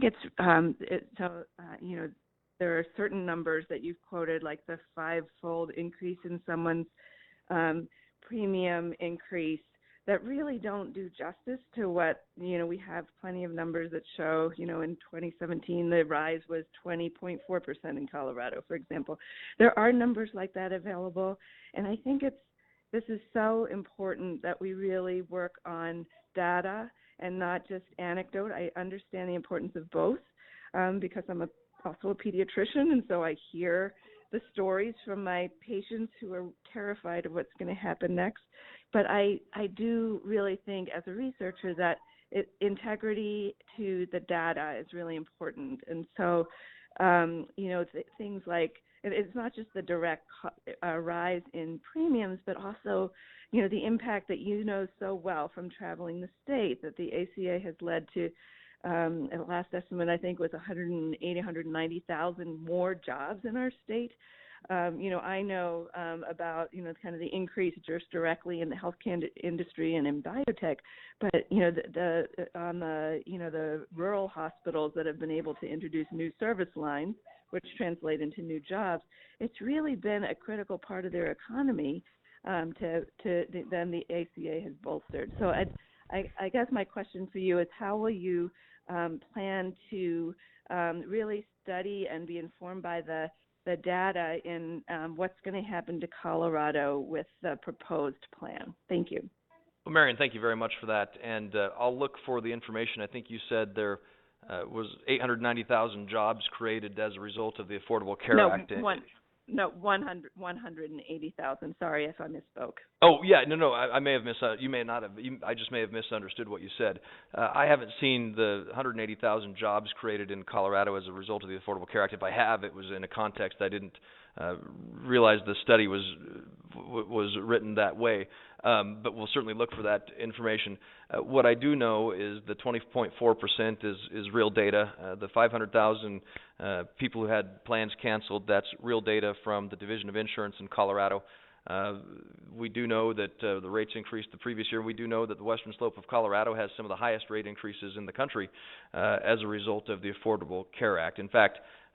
there are certain numbers that you've quoted, like the 5-fold increase in someone's premium increase, that really don't do justice to what, we have plenty of numbers that show, in 2017, the rise was 20.4% in Colorado, for example. There are numbers like that available, and I think this is so important that we really work on data and not just anecdote. I understand the importance of both because I'm also a pediatrician, and so I hear the stories from my patients who are terrified of what's going to happen next. But I do really think as a researcher that integrity to the data is really important. And so, things like, it's not just the direct rise in premiums, but also, the impact that so well from traveling the state, that the ACA has led to, at last estimate, I think was 190,000 more jobs in our state. I know about, kind of the increase just directly in the healthcare industry and in biotech, but, the rural hospitals that have been able to introduce new service lines, which translate into new jobs, it's really been a critical part of their economy then the ACA has bolstered. So I guess my question for you is, how will you plan to really study and be informed by the data in what's going to happen to Colorado with the proposed plan? Thank you. Well, Marion, thank you very much for that. And I'll look for the information. I think you said there was 890,000 jobs created as a result of the Affordable Care Act. 180,000. Sorry if I misspoke. Oh, yeah, no, I may have you may not have. I just may have misunderstood what you said. I haven't seen the 180,000 jobs created in Colorado as a result of the Affordable Care Act. If I have, it was in a context I didn't realize the study was written that way. But we'll certainly look for that information. What I do know is the 20.4% is real data. The 500,000 people who had plans canceled, that's real data from the Division of Insurance in Colorado. We do know that the rates increased the previous year. We do know that the western slope of Colorado has some of the highest rate increases in the country as a result of the Affordable Care Act. In fact,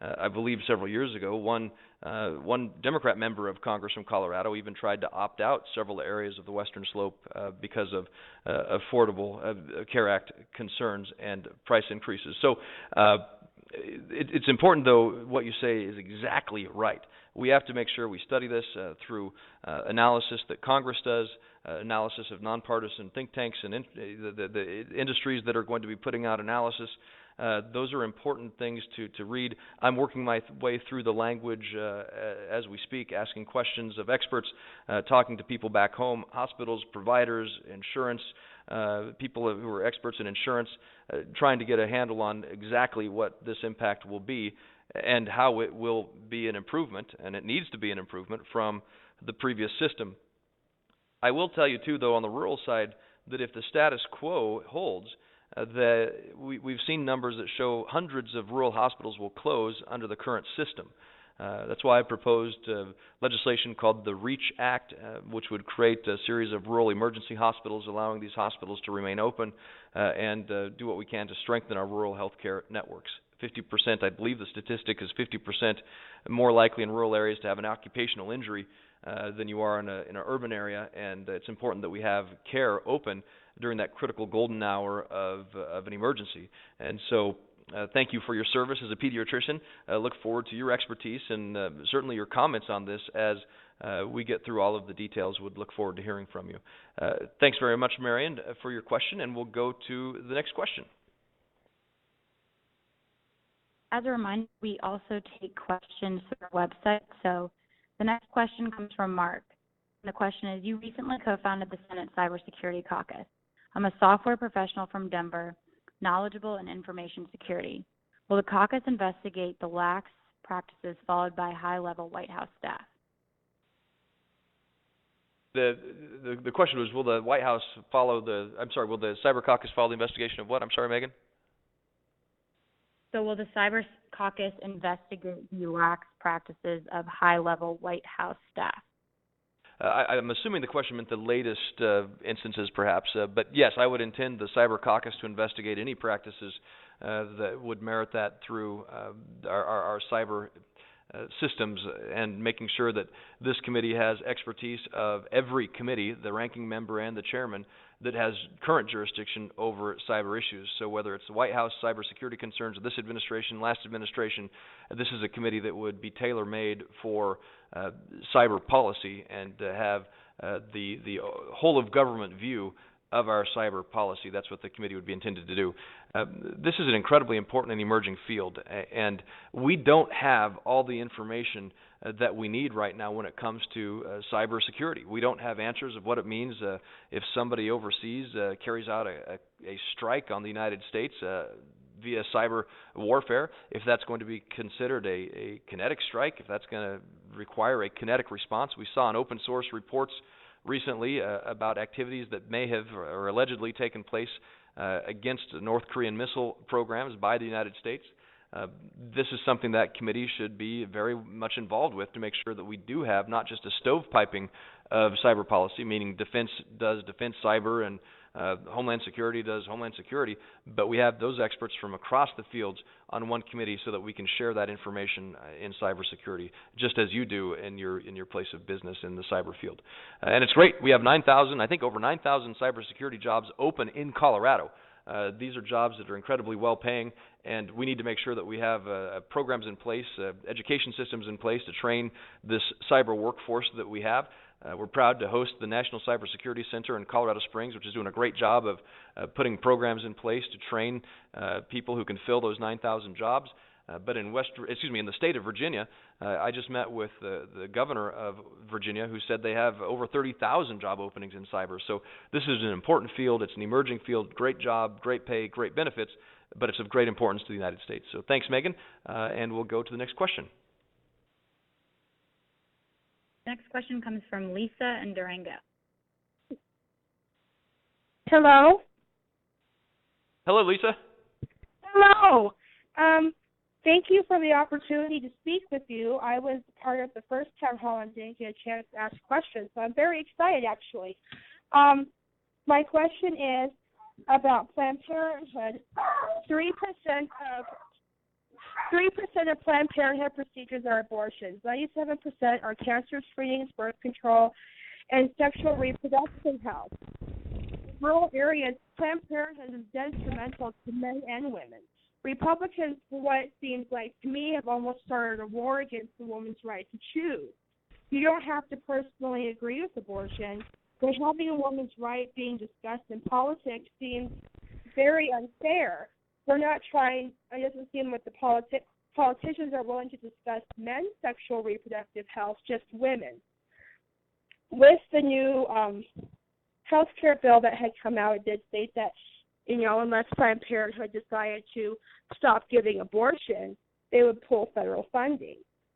I believe several years ago, one Democrat member of Congress from Colorado even tried to opt out several areas of the Western Slope because of Affordable Care Act concerns and price increases. So it's important, though, what you say is exactly right. We have to make sure we study this through analysis that Congress does, analysis of nonpartisan think tanks and the industries that are going to be putting out analysis. Those are important things to read. I'm working my way through the language as we speak, asking questions of experts, talking to people back home, hospitals, providers, insurance, people who are experts in insurance, trying to get a handle on exactly what this impact will be and how it will be an improvement, and it needs to be an improvement from the previous system. I will tell you, too, though, on the rural side, that if the status quo holds, we've seen numbers that show hundreds of rural hospitals will close under the current system. That's why I proposed legislation called the REACH Act, which would create a series of rural emergency hospitals, allowing these hospitals to remain open and do what we can to strengthen our rural healthcare networks. 50%, I believe the statistic is 50% more likely in rural areas to have an occupational injury than you are in an urban area, and it's important that we have care open during that critical golden hour of an emergency. And so thank you for your service as a pediatrician. I look forward to your expertise and certainly your comments on this as we get through all of the details. Would look forward to hearing from you. Thanks very much, Marion, for your question, and we'll go to the next question. As a reminder, we also take questions through our website. So the next question comes from Mark. And the question is, you recently co-founded the Senate Cybersecurity Caucus. I'm a software professional from Denver, knowledgeable in information security. Will the caucus investigate the lax practices followed by high-level White House staff? The question was, will the White House follow will the Cyber Caucus follow the investigation of what? I'm sorry, Megan? So will the Cyber Caucus investigate the lax practices of high-level White House staff? I'm assuming the question meant the latest instances, perhaps. But yes, I would intend the Cyber Caucus to investigate any practices that would merit that through our cyber systems, and making sure that this committee has expertise of every committee, the ranking member and the chairman, that has current jurisdiction over cyber issues. So whether it's the White House cybersecurity concerns of this administration, last administration, this is a committee that would be tailor-made for cyber policy and to have the whole of government view of our cyber policy. That's what the committee would be intended to do. This is an incredibly important and emerging field, and we don't have all the information that we need right now when it comes to cybersecurity. We don't have answers of what it means if somebody overseas carries out a strike on the United States via cyber warfare, if that's going to be considered a kinetic strike, if that's going to require a kinetic response. We saw in open source reports recently about activities that may have or allegedly taken place against North Korean missile programs by the United States. This is something that committee should be very much involved with to make sure that we do have not just a stovepiping of cyber policy, meaning defense does defense cyber and Homeland Security does Homeland Security, but we have those experts from across the fields on one committee so that we can share that information in cybersecurity, just as you do in your place of business in the cyber field. And it's great. We have 9,000, I think over 9,000 cybersecurity jobs open in Colorado. These are jobs that are incredibly well-paying, and we need to make sure that we have programs in place, education systems in place to train this cyber workforce that we have. We're proud to host the National Cybersecurity Center in Colorado Springs, which is doing a great job of putting programs in place to train people who can fill those 9,000 jobs. But in the state of Virginia, I just met with the governor of Virginia, who said they have over 30,000 job openings in cyber. So this is an important field. It's an emerging field. Great job, great pay, great benefits, but it's of great importance to the United States. So thanks, Megan, and we'll go to the next question. Next question comes from Lisa in Durango. Hello. Hello, Lisa. Hello. Thank you for the opportunity to speak with you. I was part of the first town hall and didn't get a chance to ask questions, so I'm very excited, actually. My question is about Planned Parenthood. 3% of 3% of Planned Parenthood procedures are abortions. 97% are cancer screenings, birth control, and sexual reproductive health. In rural areas, Planned Parenthood is detrimental to men and women. Republicans, for what it seems like to me, have almost started a war against the woman's right to choose. You don't have to personally agree with abortion, but having a woman's right being discussed in politics seems very unfair. We're not trying, it doesn't seem like the politicians are willing to discuss men's sexual reproductive health, just women. With the new health care bill that had come out, it did state that, unless Planned Parenthood decided to stop giving abortion, they would pull federal funding.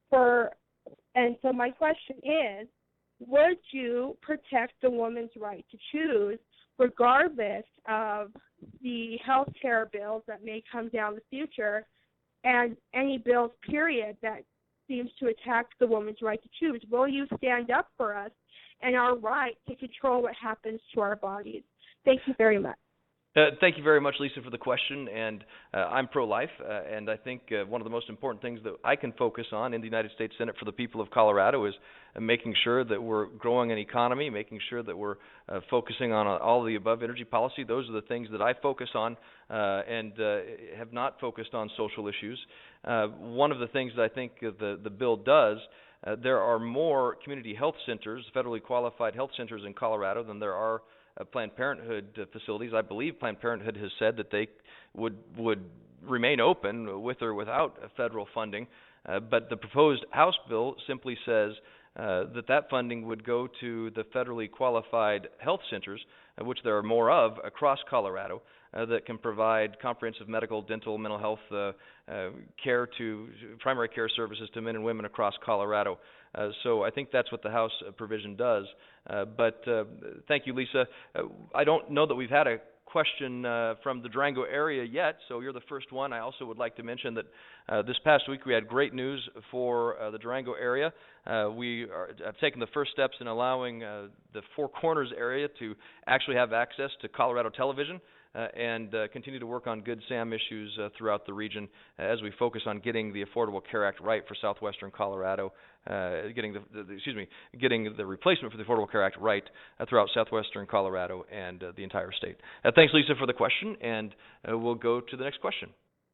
And so my question is, would you protect the woman's right to choose regardless of the health care bills that may come down the future and any bills, period, that seems to attack the woman's right to choose? Will you stand up for us and our right to control what happens to our bodies? Thank you very much. Thank you very much, Lisa, for the question. And I'm pro-life, and I think one of the most important things that I can focus on in the United States Senate for the people of Colorado is making sure that we're growing an economy, making sure that we're focusing on all of the above energy policy. Those are the things that I focus on and have not focused on social issues. One of the things that I think the bill does, there are more community health centers, federally qualified health centers in Colorado than there are Planned Parenthood facilities. I believe Planned Parenthood has said that they would remain open with or without federal funding, but the proposed House bill simply says that funding would go to the federally qualified health centers, which there are more of across Colorado, that can provide comprehensive medical, dental, mental health care to primary care services to men and women across Colorado. So I think that's what the House provision does. But thank you, Lisa. I don't know that we've had a question from the Durango area yet, so you're the first one. I also would like to mention that this past week we had great news for the Durango area. We have taken the first steps in allowing the Four Corners area to actually have access to Colorado television. And continue to work on Good Sam issues throughout the region as we focus on getting the Affordable Care Act right for southwestern Colorado, getting the replacement for the Affordable Care Act right throughout southwestern Colorado and the entire state. Thanks, Lisa, for the question, and we'll go to the next question.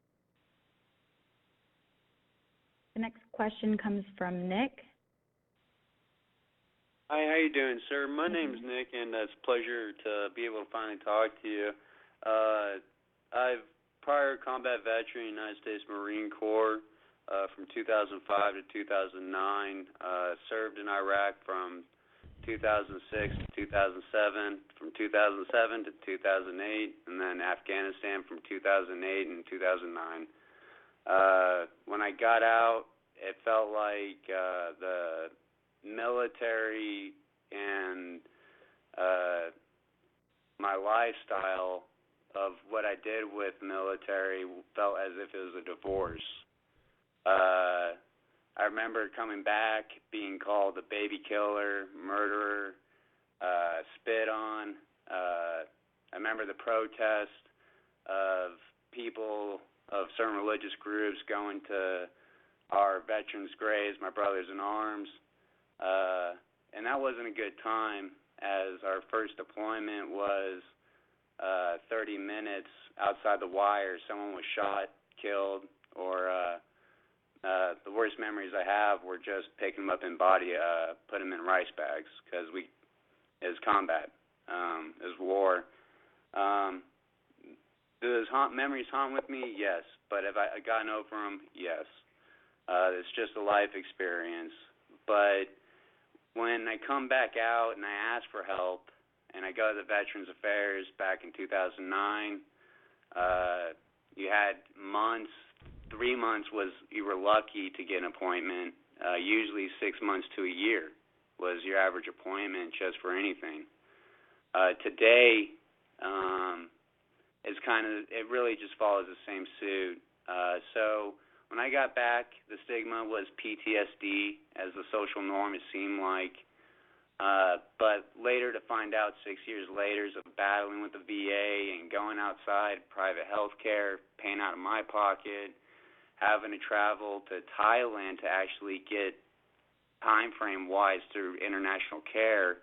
The next question comes from Nick. Hi, how you doing, sir? My name's Nick, and it's a pleasure to be able to finally talk to you. I've prior combat veteran, United States Marine Corps, from 2005 to 2009. Served in Iraq from 2006 to 2007, from 2007 to 2008, and then Afghanistan from 2008 and 2009. When I got out, it felt like the military and my lifestyle of what I did with military felt as if it was a divorce. I remember coming back, being called a baby killer, murderer, spit on. I remember the protest of people of certain religious groups going to our veterans' graves, my brothers in arms. And that wasn't a good time, as our first deployment was 30 minutes outside the wire. Someone was shot, killed, or the worst memories I have were just picking them up in body, put them in rice bags, because it was combat, it was war. Do those memories haunt with me? Yes. But have I gotten over them? Yes. It's just a life experience. But when I come back out and I ask for help, and I go to the Veterans Affairs back in 2009, you had months, 3 months you were lucky to get an appointment. Usually 6 months to a year was your average appointment just for anything. Today, it really just follows the same suit. So when I got back, the stigma was PTSD as the social norm, it seemed like. But later to find out 6 years later of battling with the VA and going outside private health care, paying out of my pocket, having to travel to Thailand to actually get time frame wise through international care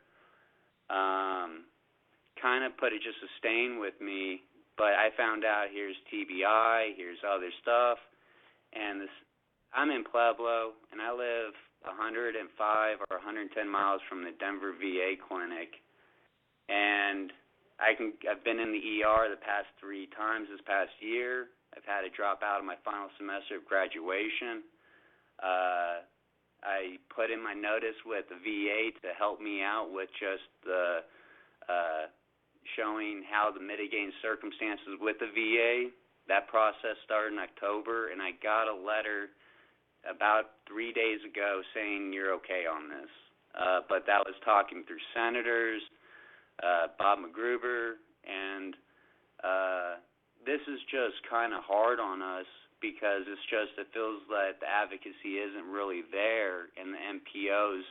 kind of put just a stain with me. But I found out here's TBI, here's other stuff, and I'm in Pueblo, and I live 105 or 110 miles from the Denver VA clinic, and I've been in the ER the past 3 times this past year. I've had to drop out of my final semester of graduation. I put in my notice with the VA to help me out with just the showing how the mitigating circumstances with the VA. That process started in October, and I got a letter about 3 days ago saying you're okay on this. But that was talking through senators, Bob McGruber, and this is just kind of hard on us because it feels that the advocacy isn't really there, and the MPOs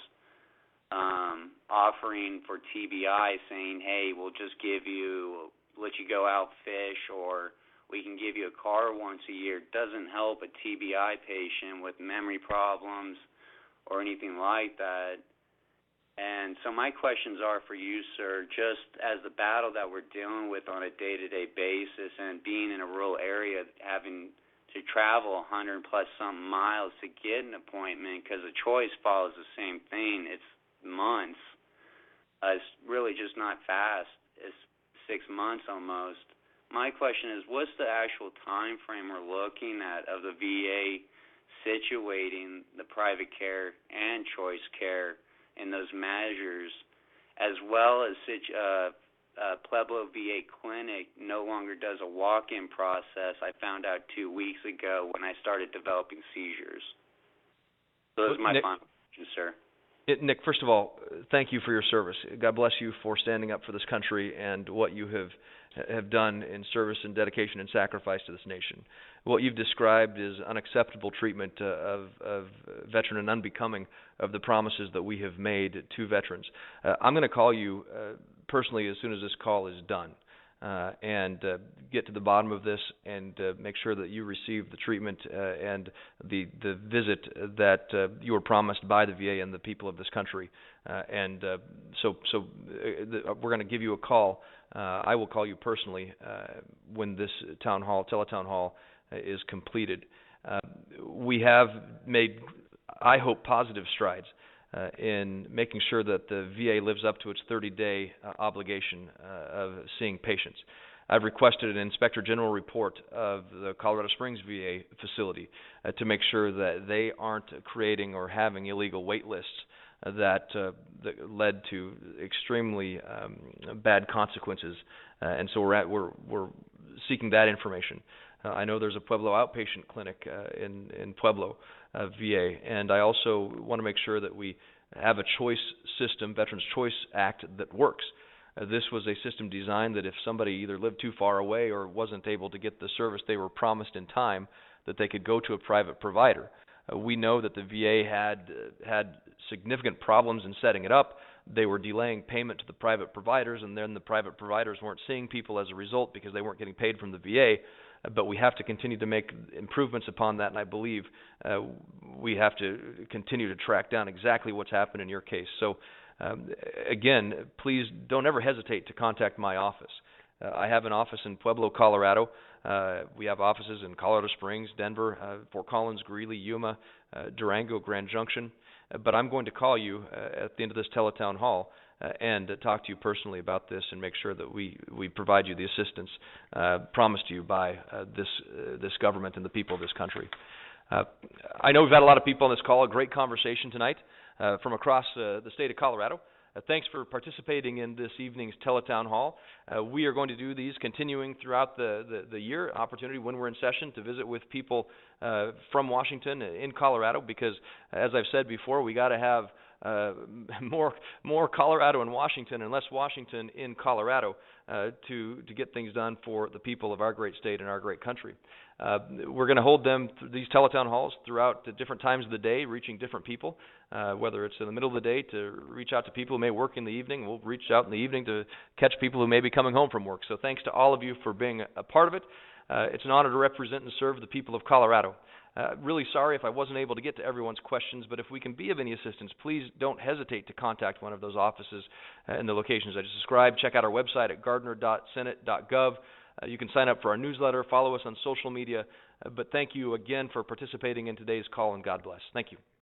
offering for TBI saying, hey, we'll just let you go out fish, or we can give you a car once a year, doesn't help a TBI patient with memory problems or anything like that. And so my questions are for you, sir, just as the battle that we're dealing with on a day-to-day basis and being in a rural area, having to travel 100-plus something miles to get an appointment because the choice follows the same thing. It's months. It's really just not fast. It's 6 months almost. My question is, what's the actual time frame we're looking at of the VA situating the private care and choice care in those measures, as well as Pueblo VA Clinic no longer does a walk-in process. I found out 2 weeks ago when I started developing seizures. So those are my final questions, sir. Nick, first of all, thank you for your service. God bless you for standing up for this country and what you have done in service and dedication and sacrifice to this nation. What you've described is unacceptable treatment of veteran and unbecoming of the promises that we have made to veterans. I'm going to call you personally as soon as this call is done and get to the bottom of this and make sure that you receive the treatment and the visit that you were promised by the VA and the people of this country. So we're going to give you a call. I will call you personally when this teletown hall is completed. We have made, I hope, positive strides in making sure that the VA lives up to its 30-day obligation of seeing patients. I've requested an Inspector General report of the Colorado Springs VA facility to make sure that they aren't creating or having illegal wait lists that led to extremely bad consequences, and so we're seeking that information. I know there's a Pueblo outpatient clinic in Pueblo VA, and I also want to make sure that we have a choice system, Veterans Choice Act, that works. This was a system designed that if somebody either lived too far away or wasn't able to get the service they were promised in time, that they could go to a private provider. We know that the VA had significant problems in setting it up. They were delaying payment to the private providers, and then the private providers weren't seeing people as a result because they weren't getting paid from the VA. But we have to continue to make improvements upon that, and I believe we have to continue to track down exactly what's happened in your case. So, again, please don't ever hesitate to contact my office. I have an office in Pueblo, Colorado. We have offices in Colorado Springs, Denver, Fort Collins, Greeley, Yuma, Durango, Grand Junction. But I'm going to call you at the end of this teletown hall and talk to you personally about this and make sure that we provide you the assistance promised to you by this government and the people of this country. I know we've had a lot of people on this call, a great conversation tonight from across the state of Colorado. Thanks for participating in this evening's teletown hall. We are going to do these continuing throughout the year, opportunity when we're in session to visit with people from Washington in Colorado, because as I've said before, we got to have more Colorado and Washington and less Washington in Colorado to get things done for the people of our great state and our great country. We're going to hold these teletown halls throughout the different times of the day, reaching different people, whether it's in the middle of the day to reach out to people who may work in the evening. We'll reach out in the evening to catch people who may be coming home from work. So thanks to all of you for being a part of it. It's an honor to represent and serve the people of Colorado. Really sorry if I wasn't able to get to everyone's questions, but if we can be of any assistance, please don't hesitate to contact one of those offices in the locations I just described. Check out our website at gardner.senate.gov. You can sign up for our newsletter, follow us on social media. But thank you again for participating in today's call, and God bless. Thank you.